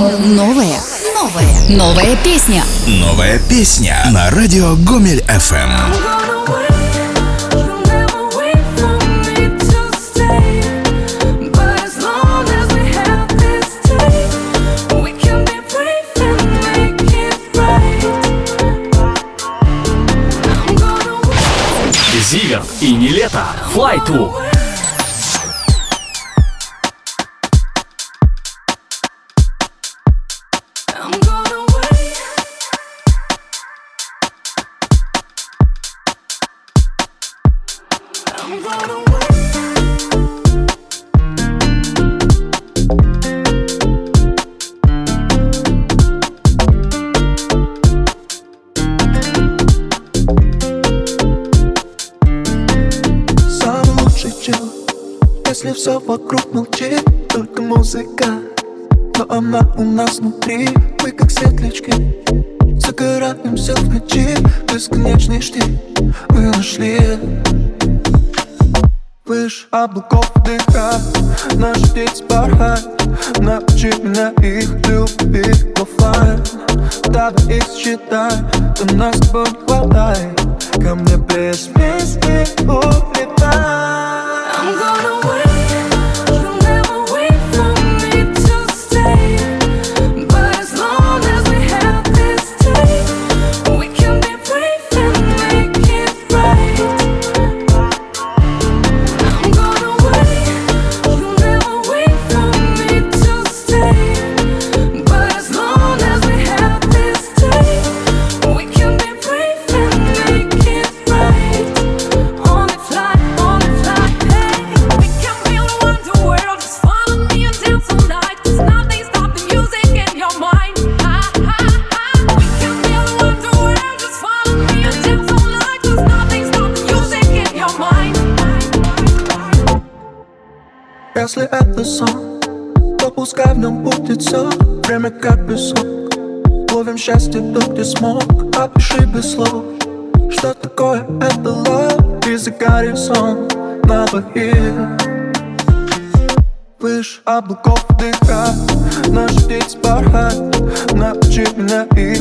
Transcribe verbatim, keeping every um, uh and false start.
Новая, новая, новая песня. Новая песня на радио Гомель эф эм. Зиверт и Нилетто, Fly To. Если все вокруг молчит, только музыка, но она у нас внутри. Мы как светлячки, загораемся в ночи. Бесконечный штиль мы нашли. Выше облаков дыха, наши дети порхают. Научи меня их любить в оффлайн. Давай их считай, то нас с тобой не хватает. Ко мне без вместе улетай. I'm gonna wait. Если это сон, то пускай в нем будет все. Время как песок, ловим счастье тут, где смог. Опиши без слов, что такое это love. И загорим сон на двоих. Выше облаков дыха, наши дети порхают. Научи меня их